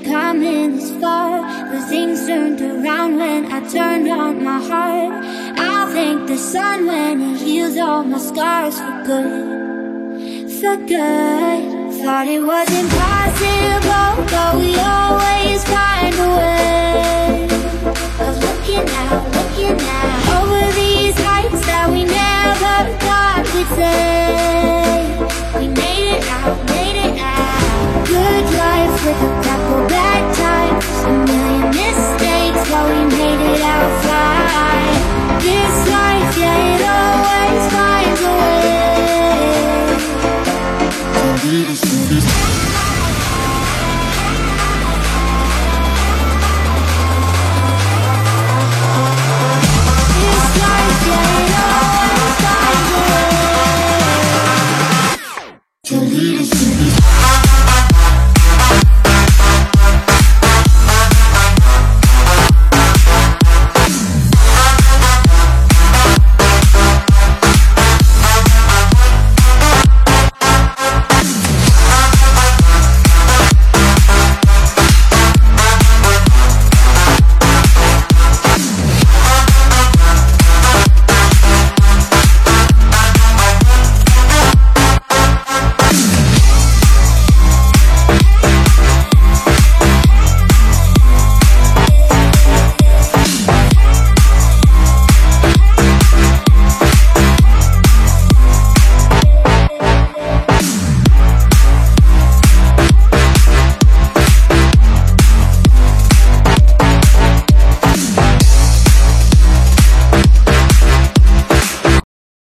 coming this far, but things turned around when I turned on my heart. I'll thank the sun when it heals all my scars for good, for good. Thought it was impossible, but we always find a way of looking out